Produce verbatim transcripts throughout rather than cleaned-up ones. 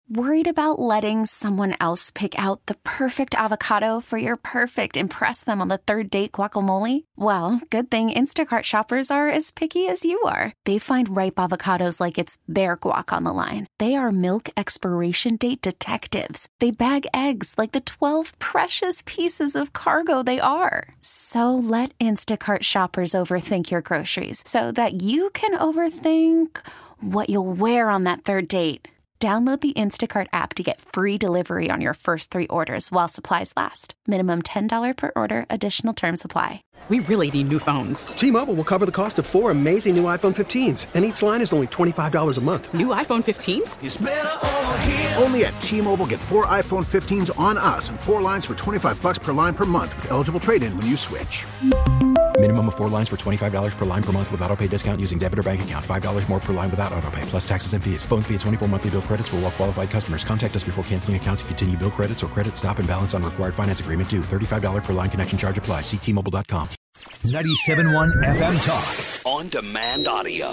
Worried about letting someone else pick out the perfect avocado for your perfect impress them on the third date guacamole? Well, good thing Instacart shoppers are as picky as you are. They find ripe avocados like it's their guac on the line. They are milk expiration date detectives. They bag eggs like the twelve precious pieces of cargo they are. So let Instacart shoppers overthink your groceries so that you can overthink what you'll wear on that third date. Download the Instacart app to get free delivery on your first three orders while supplies last. Minimum ten dollars per order. Additional terms apply. We really need new phones. T-Mobile will cover the cost of four amazing new iPhone fifteens, and each line is only twenty-five dollars a month. New iPhone fifteens? It's better over here. Only at T-Mobile, get four iPhone fifteens on us and four lines for twenty-five dollars per line per month with eligible trade-in when you switch. Minimum of four lines for twenty-five dollars per line per month with autopay discount using debit or bank account. five dollars more per line without autopay, plus taxes and fees. Phone fee at twenty-four monthly bill credits for well-qualified customers. Contact us before canceling account to continue bill credits or credit stop and balance on required finance agreement due. thirty-five dollars per line connection charge applies. See T Mobile dot com. ninety-seven point one F M Talk. On demand audio.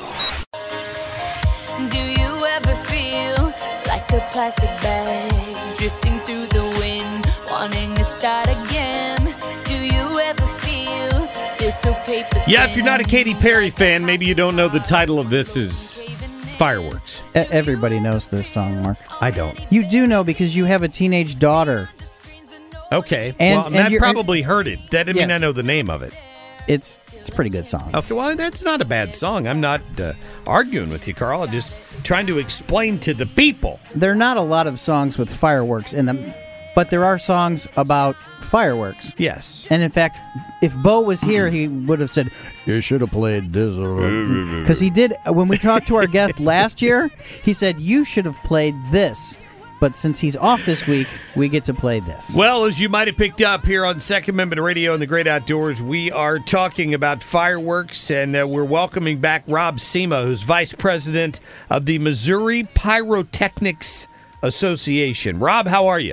Do you ever feel like a plastic bag drifting through the wind, wanting to start again? Do you ever feel this so paper thin? Yeah, if you're not a Katy Perry fan, maybe you don't know the title of this is Fireworks. Everybody knows this song, Mark. I don't. You do know because you have a teenage daughter. Okay. And, well, and I you're- probably heard it. That didn't mean Yes. I know the name of it. It's it's a pretty good song. Okay, well, that's not a bad song. I'm not uh, arguing with you, Carl. I'm just trying to explain to the people. There are not a lot of songs with fireworks in them, but there are songs about fireworks. Yes. And in fact, if Bo was here, he would have said, you should have played this. Because he did, when we talked to our guest last year, he said, you should have played this. But since he's off this week, we get to play this. Well, as you might have picked up here on Second Amendment Radio and the Great Outdoors, we are talking about fireworks, and uh, we're welcoming back Rob Cima, who's Vice President of the Missouri Pyrotechnics Association. Rob, how are you?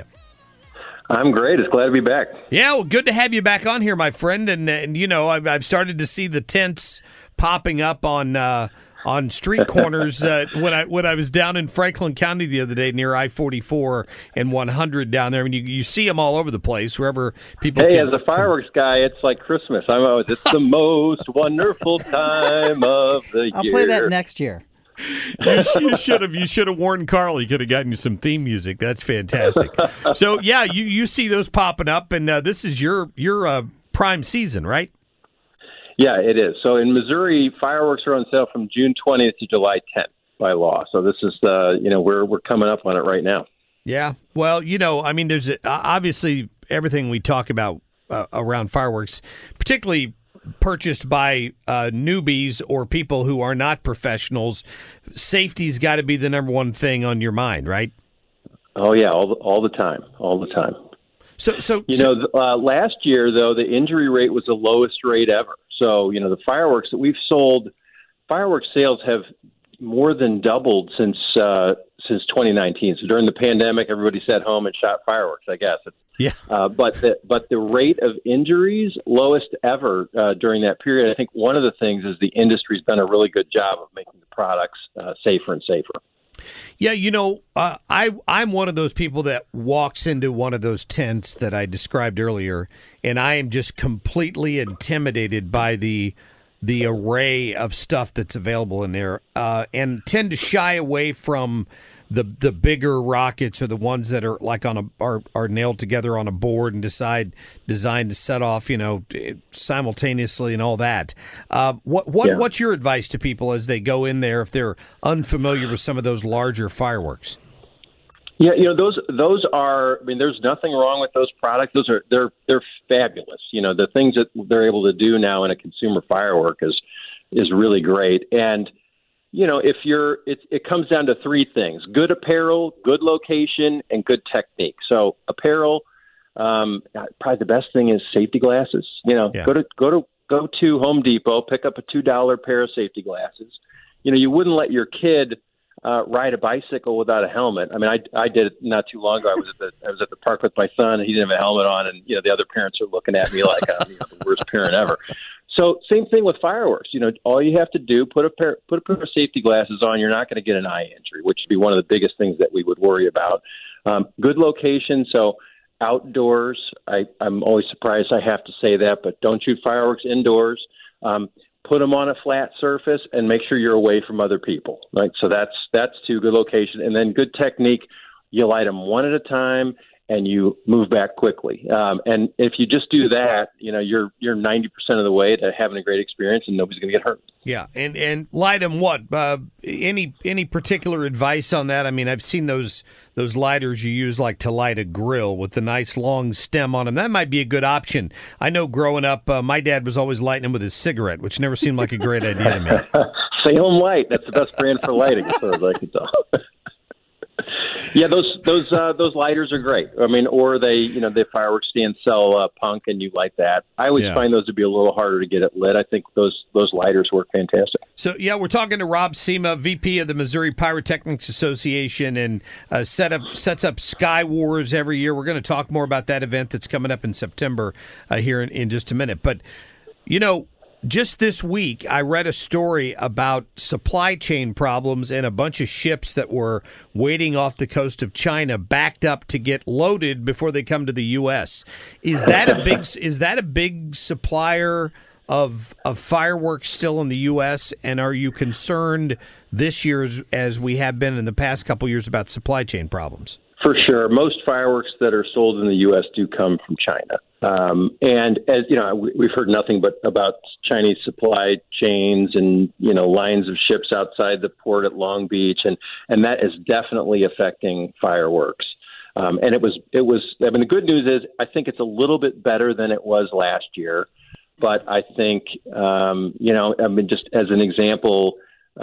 I'm great. It's glad to be back. Yeah, well, good to have you back on here, my friend. And, and you know, I've, I've started to see the tents popping up on uh, on street corners uh, when I when I was down in Franklin County the other day near I forty-four and one hundred down there. I mean, you, you see them all over the place, wherever people Hey, can, as a fireworks guy, it's like Christmas. I'm always, it's the most wonderful time of the I'll year. play that next year. you, you should have you should have warned Carl. He could have gotten you some theme music. That's fantastic. So yeah, you, you see those popping up, and uh, this is your your uh, prime season, right? Yeah, it is. So in Missouri, fireworks are on sale from June twentieth to July tenth by law. So this is uh, you know we're we're coming up on it right now. Yeah. Well, you know, I mean, there's uh, obviously everything we talk about uh, around fireworks, particularly purchased by uh, newbies or people who are not professionals. Safety's got to be the number one thing on your mind, right? Oh yeah, all the, all the time, all the time. So, so you know, uh, last year though, the injury rate was the lowest rate ever. So you know, the fireworks that we've sold, fireworks sales have more than doubled since uh, since twenty nineteen. So during the pandemic, everybody sat home and shot fireworks, I guess. Yeah. Uh, but the, but the rate of injuries lowest ever uh, during that period. I think one of the things is the industry's done a really good job of making the products uh, safer and safer. Yeah, you know, uh, I I'm one of those people that walks into one of those tents that I described earlier, and I am just completely intimidated by the the array of stuff that's available in there, uh, and tend to shy away from the the bigger rockets or the ones that are like on a are, are nailed together on a board and decide designed to set off, you know, simultaneously and all that. Uh, what what Yeah. what's your advice to people as they go in there if they're unfamiliar with some of those larger fireworks? Yeah, you know, those those are. I mean, there's nothing wrong with those products. Those are they're they're fabulous. You know, the things that they're able to do now in a consumer firework is is really great. And you know, if you're, it, it comes down to three things: good apparel, good location, and good technique. So apparel, um, probably the best thing is safety glasses. You know, Yeah. go to go to go to Home Depot, pick up a two dollar pair of safety glasses. You know, you wouldn't let your kid uh, ride a bicycle without a helmet. I mean, I I did it not too long ago. I was at the I was at the park with my son, and he didn't have a helmet on, and you know, the other parents are looking at me like I'm you know, the worst parent ever. So same thing with fireworks. You know, all you have to do put a pair put a pair of safety glasses on. You're not going to get an eye injury, which would be one of the biggest things that we would worry about. Um, good location, so outdoors. I, I'm always surprised I have to say that, but don't shoot fireworks indoors. Um, put them on a flat surface and make sure you're away from other people. Right. So that's that's two, good location, and then good technique. You light them one at a time, and you move back quickly. Um, and if you just do that, you know, you're you're ninety percent of the way to having a great experience, and nobody's going to get hurt. Yeah, and and light them what? Uh, any any particular advice on that? I mean, I've seen those those lighters you use like to light a grill with the nice long stem on them. That might be a good option. I know growing up, uh, my dad was always lighting them with his cigarette, which never seemed like a great idea to me. Salem Light, that's the best brand for lighting, as far as I can tell. Yeah, those those uh, those lighters are great. I mean, or they, you know, the fireworks stand sell uh, punk, and you light that. I always yeah. find those to be a little harder to get it lit. I think those those lighters work fantastic. So yeah, we're talking to Rob Sema, V P of the Missouri Pyrotechnics Association, and uh, set up sets up Sky Wars every year. We're going to talk more about that event that's coming up in September uh, here in, in just a minute. But you know, just this week, I read a story about supply chain problems and a bunch of ships that were waiting off the coast of China, backed up to get loaded before they come to the U S. Is that a big? Is that a big supplier of of fireworks still in the U S? And are you concerned this year, as, as we have been in the past couple years, about supply chain problems? For sure. Most fireworks that are sold in the U S do come from China. Um, and as you know, we've heard nothing but about Chinese supply chains and, you know, lines of ships outside the port at Long Beach. And, and that is definitely affecting fireworks. Um, and it was, it was, I mean, the good news is I think it's a little bit better than it was last year. But I think, um, you know, I mean, just as an example,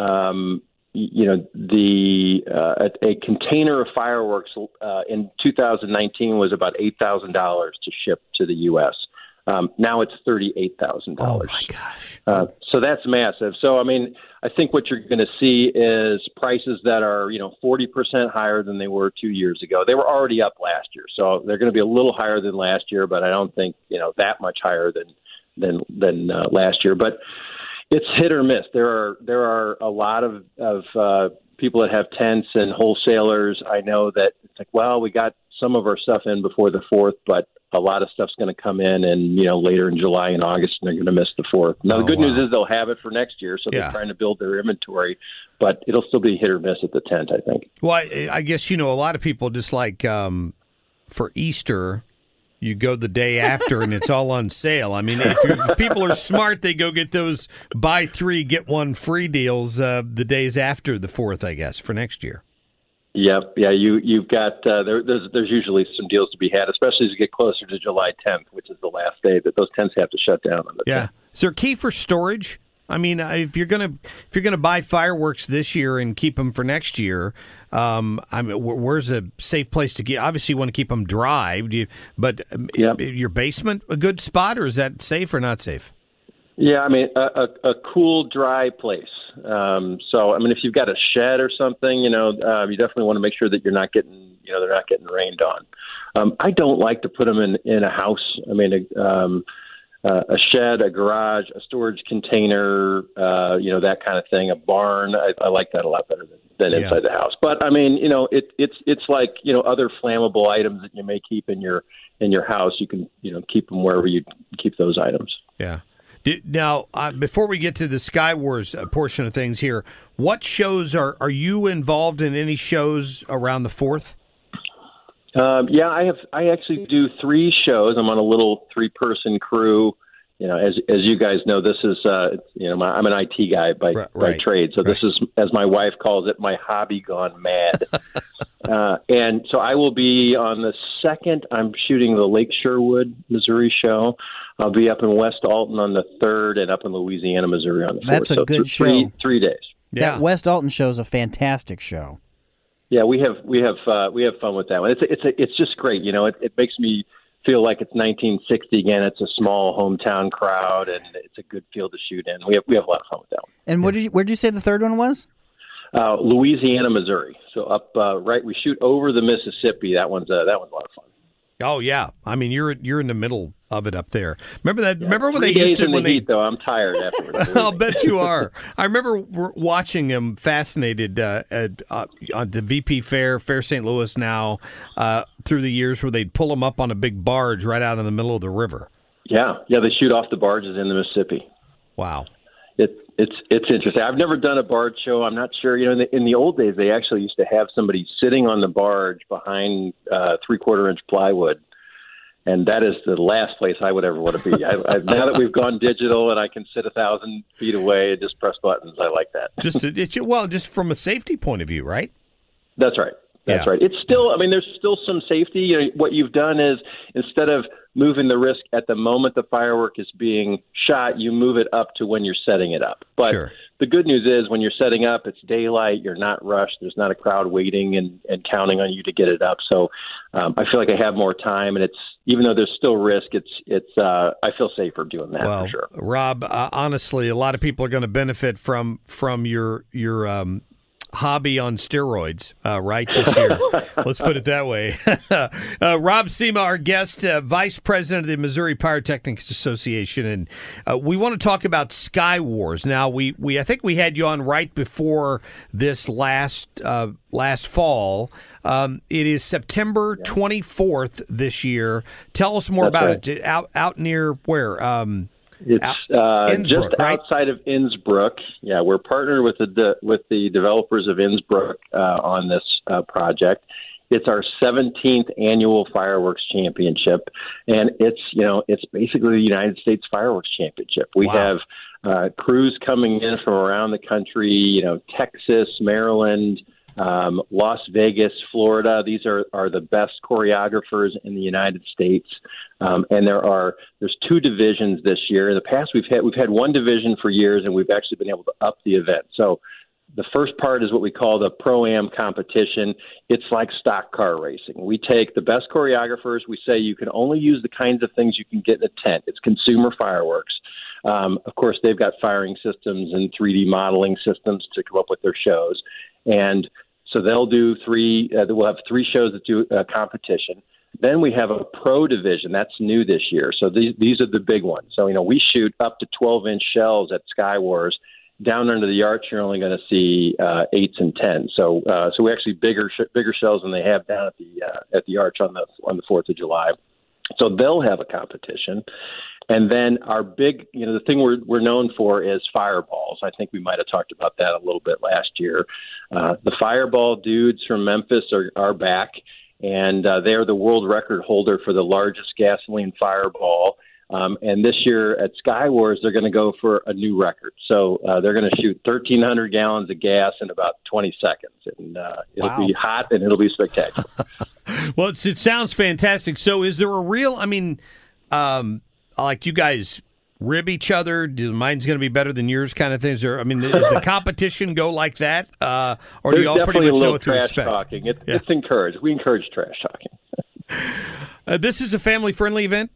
um, you know, the uh, a, a container of fireworks uh, in two thousand nineteen was about eight thousand dollars to ship to the U S. Um, now it's thirty-eight thousand dollars. Oh, my gosh. Uh, so that's massive. So, I mean, I think what you're going to see is prices that are, you know, forty percent higher than they were two years ago. They were already up last year, so they're going to be a little higher than last year, but I don't think, you know, that much higher than than, than uh, last year. But it's hit or miss. There are there are a lot of of uh, people that have tents and wholesalers. I know that it's like, well, we got some of our stuff in before the fourth, but a lot of stuff's going to come in, and you know, later in July and August, and they're going to miss the fourth. Now, the oh, good wow. news is they'll have it for next year, so yeah. they're trying to build their inventory, but it'll still be hit or miss at the tent, I think. Well, I, I guess, you know, a lot of people just like um, for Easter, you go the day after and it's all on sale. I mean, if, if people are smart, they go get those buy three, get one free deals uh, the days after the fourth, I guess, for next year. Yep. Yeah, you, you've got uh, there, there's, there's usually some deals to be had, especially as you get closer to July tenth, which is the last day that those tents have to shut down on the Yeah. tenth. Is there a key for storage? I mean, if you're gonna if you're gonna buy fireworks this year and keep them for next year, um, I mean, where's a safe place to keep? Obviously, you want to keep them dry, do you, but yep. your basement a good spot, or is that safe or not safe? Yeah, I mean, a, a, a cool, dry place. Um, so, I mean, if you've got a shed or something, you know, uh, you definitely want to make sure that you're not getting, you know, they're not getting rained on. Um, I don't like to put them in in a house. I mean, um, Uh, a shed, a garage, a storage container, uh, you know, that kind of thing, a barn. I, I like that a lot better than, than Yeah. inside the house. But I mean, you know, it, it's it's like, you know, other flammable items that you may keep in your in your house. You can, you know, keep them wherever you keep those items. Yeah. Now, uh, before we get to the Sky Wars uh, portion of things here, what shows are are you involved in? Any shows around the fourth? Um, yeah, I have. I actually do three shows. I'm on a little three-person crew. You know, as as you guys know, this is uh, you know, my, I'm an I T guy by, right, by right, trade. So right. this is, as my wife calls it, my hobby gone mad. uh, and so I will be on the second. I'm shooting the Lake Sherwood, Missouri show. I'll be up in West Alton on the third, and up in Louisiana, Missouri on the fourth. That's a so good th- three, show. Three days. Yeah. That West Alton show is a fantastic show. Yeah, we have we have uh, we have fun with that one. It's a, it's a, it's just great. You know, it, it makes me feel like it's nineteen sixty again. It's a small hometown crowd, and it's a good field to shoot in. We have we have a lot of fun with that one. And what did you, where did you say the third one was? Uh, Louisiana, Missouri. So up uh, right, we shoot over the Mississippi. That one's uh, that one's a lot of fun. Oh yeah, I mean you're you're in the middle of it up there. Remember that? Yeah, remember when three they used days to in when the they. heat, though, I'm tired afterwards. I'll bet you are. I remember w- watching him, fascinated uh, at, uh, on the V P Fair, Fair Saint Louis now, uh, through the years where they'd pull him up on a big barge right out in the middle of the river. Yeah, yeah, they shoot off the barges in the Mississippi. Wow. It, it's it's interesting. I've never done a barge show. I'm not sure. You know, in the, in the old days, they actually used to have somebody sitting on the barge behind uh, three-quarter inch plywood. And that is the last place I would ever want to be. I, I, now that we've gone digital and I can sit a thousand feet away and just press buttons, I like that. Just to, it's, well, just from a safety point of view, right? That's right. That's yeah. right. It's still, I mean, there's still some safety. You know, what you've done is instead of moving the risk at the moment the firework is being shot, you move it up to when you're setting it up. But sure. The good news is when you're setting up, it's daylight, you're not rushed, there's not a crowd waiting and, and counting on you to get it up. So um, I feel like I have more time, and it's even though there's still risk, it's it's uh, I feel safer doing that well, for sure. Rob, uh, honestly, a lot of people are going to benefit from from your your um, hobby on steroids, uh, right, this year. Let's put it that way. uh, Rob Cima, our guest, uh, Vice President of the Missouri Pyrotechnics Association, and uh, we want to talk about Sky Wars. Now, we, we I think we had you on right before this last uh, last fall. Um, it is September twenty-fourth this year. Tell us more That's about right. it. Out out near where? Um, It's uh, Innsbruck, just right? outside of Innsbruck. Yeah, we're partnered with the de- with the developers of Innsbruck uh, on this uh, project. It's our seventeenth annual fireworks championship, and it's you know it's basically the United States Fireworks Championship. We Wow. have uh, crews coming in from around the country. You know, Texas, Maryland. Um, Las Vegas, Florida. These are, are the best choreographers in the United States, um, and there are there's two divisions this year. In the past, we've had we've had one division for years, and we've actually been able to up the event. So, the first part is what we call the Pro-Am competition. It's like stock car racing. We take the best choreographers. We say you can only use the kinds of things you can get in a tent. It's consumer fireworks. Um, of course, they've got firing systems and three D modeling systems to come up with their shows. And so they'll do three, uh, we'll have three shows that do a competition. Then we have a pro division. That's new this year. So these, these are the big ones. So, you know, we shoot up to twelve inch shells at Sky Wars. Down under the arch, you're only going to see uh, eights and tens. So, uh, so we actually bigger, sh- bigger shells than they have down at the, uh, at the arch on the, on the fourth of July. So they'll have a competition. And then our big, you know, the thing we're we're known for is fireballs. I think we might have talked about that a little bit last year. Uh, the fireball dudes from Memphis are, are back, and uh, they're the world record holder for the largest gasoline fireball. Um, and this year at Sky Wars, they're going to go for a new record. So uh, they're going to shoot thirteen hundred gallons of gas in about twenty seconds. And uh, it'll Wow. be hot, and it'll be spectacular. Well, it's, it sounds fantastic. So is there a real, I mean, um, like you guys rib each other? Do mine's going to be better than yours kind of things? Or, I mean, does the competition go like that? Uh, or There's do you all pretty definitely much a know little what to trash expect? talking. It, Yeah. It's encouraged. We encourage trash talking. Uh, this is a family-friendly event?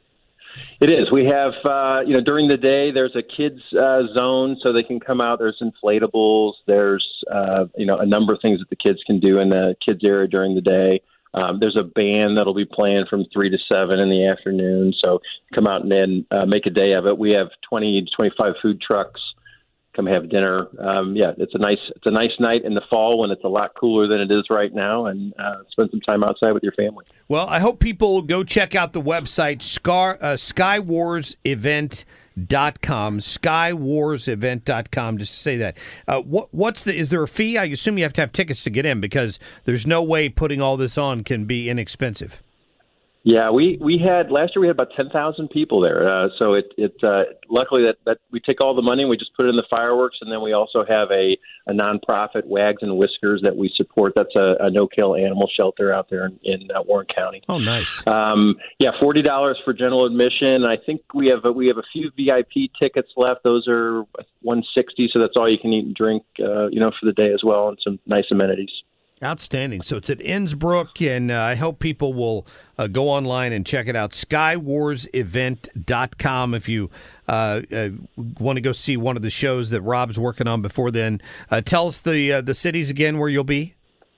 It is. We have, uh, you know, during the day, there's a kids uh, zone so they can come out. There's inflatables. There's, uh, you know, a number of things that the kids can do in the kids area during the day. Um, there's a band that'll be playing from three to seven in the afternoon. So come out and then uh, make a day of it. We have twenty to twenty-five food trucks. Come have dinner. Um, yeah, it's a nice it's a nice night in the fall when it's a lot cooler than it is right now, and uh, spend some time outside with your family. Well, I hope people go check out the website, Scar, uh, sky wars event dot com, sky wars event dot com, just to say that. Uh, what, what's the, is there a fee? I assume you have to have tickets to get in because there's no way putting all this on can be inexpensive. Yeah, we, we had last year we had about ten thousand people there. Uh, so it it uh, luckily that, that we take all the money and we just put it in the fireworks, and then we also have a, a nonprofit, Wags and Whiskers, that we support. That's a, a no-kill animal shelter out there in, in uh, Warren County. Oh, nice. Um, yeah, forty dollars for general admission. I think we have a, we have a few V I P tickets left. Those are one hundred sixty dollars, so that's all you can eat and drink, uh, you know, for the day as well, and some nice amenities. Outstanding. So it's at Innsbruck, and uh, I hope people will uh, go online and check it out, sky wars event dot com, if you uh, uh, want to go see one of the shows that Rob's working on before then. Uh, tell us the uh, the cities again where you'll be.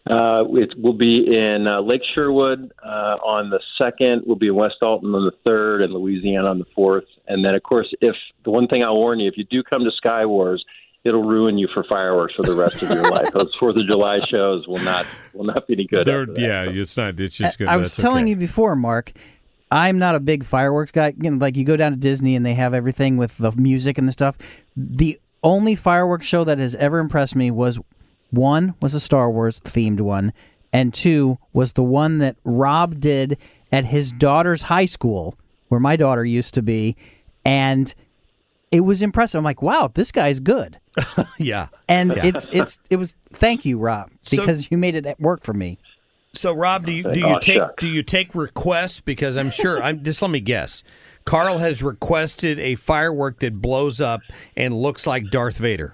Uh, it will be in uh, Lake Sherwood uh, on the second. We'll be in West Alton on the third, and Louisiana on the fourth. And then, of course, if the one thing I'll warn you, if you do come to Sky Wars, it'll ruin you for fireworks for the rest of your life. Those Fourth of July shows will not will not be any good. Yeah, it's not. It's just good. I was That's telling okay. you before, Mark. I'm not a big fireworks guy. You know, like you go down to Disney and they have everything with the music and the stuff. The only fireworks show that has ever impressed me was one was a Star Wars themed one, and two was the one that Rob did at his daughter's high school, where my daughter used to be, and it was impressive. I'm like, wow, this guy's good. yeah, and yeah. it's it's it was. Thank you, Rob, because so, you made it work for me. So, Rob, do you do you oh, take sure. do you take requests? Because I'm sure. I'm just let me guess. Carl has requested a firework that blows up and looks like Darth Vader.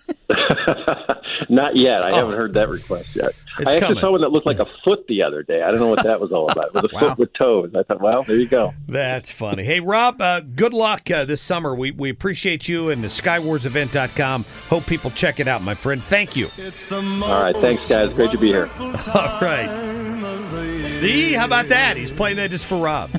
Not yet. I oh. haven't heard that request yet. It's I actually coming. saw one that looked like a foot the other day. I don't know what that was all about. It was a wow. foot with toes. I thought, well, there you go. That's funny. Hey, Rob, uh, good luck uh, this summer. We we appreciate you and the sky wars event dot com. Hope people check it out, my friend. Thank you. All right. Thanks, guys. Great to be here. All right. See? How about that? He's playing that just for Rob.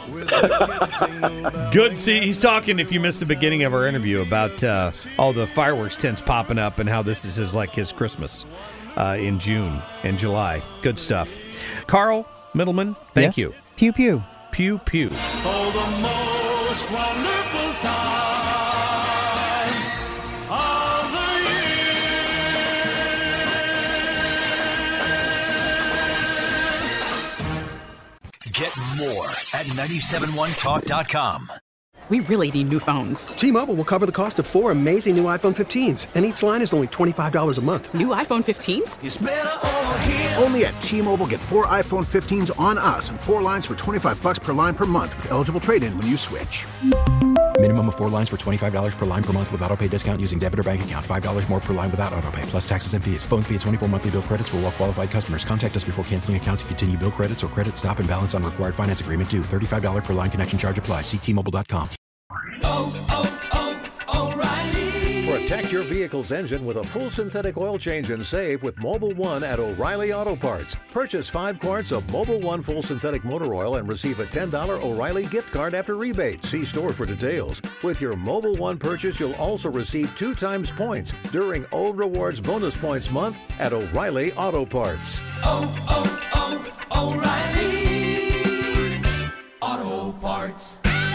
Good. See, he's talking, if you missed the beginning of our interview, about uh, all the fireworks tents popping up and how this is his, like his Christmas uh, in June and July. Good stuff. Carl Middleman, thank yes. you. Pew, pew. Pew, pew. Oh, the most wonderful time of the year. Get more at nine seven one talk dot com. We really need new phones. T-Mobile will cover the cost of four amazing new iPhone fifteens, and each line is only twenty-five dollars a month. New iPhone fifteens? It's better over here. Only at T-Mobile, get four iPhone fifteens on us and four lines for twenty-five dollars per line per month with eligible trade-in when you switch. Minimum of four lines for twenty-five dollars per line per month with autopay discount using debit or bank account. five dollars more per line without autopay, plus taxes and fees. Phone fee at twenty-four monthly bill credits for well-qualified customers. Contact us before canceling account to continue bill credits or credit stop and balance on required finance agreement due. thirty-five dollars per line connection charge applies. See T Mobile dot com. Oh, oh, oh, O'Reilly. Protect your vehicle's engine with a full synthetic oil change and save with Mobil one at O'Reilly Auto Parts. Purchase five quarts of Mobil one full synthetic motor oil and receive a ten dollars O'Reilly gift card after rebate. See store for details. With your Mobil one purchase, you'll also receive two times points during O Rewards Bonus Points Month at O'Reilly Auto Parts. Oh, oh, oh, O'Reilly Auto Parts.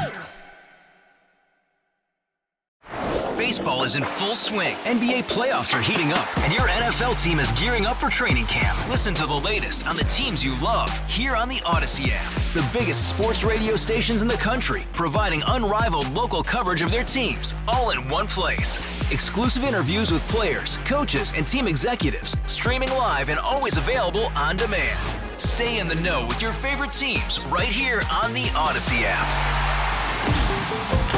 Baseball is in full swing. N B A playoffs are heating up, and your N F L team is gearing up for training camp. Listen to the latest on the teams you love here on the Odyssey app. The biggest sports radio stations in the country, providing unrivaled local coverage of their teams, all in one place. Exclusive interviews with players, coaches, and team executives, streaming live and always available on demand. Stay in the know with your favorite teams right here on the Odyssey app.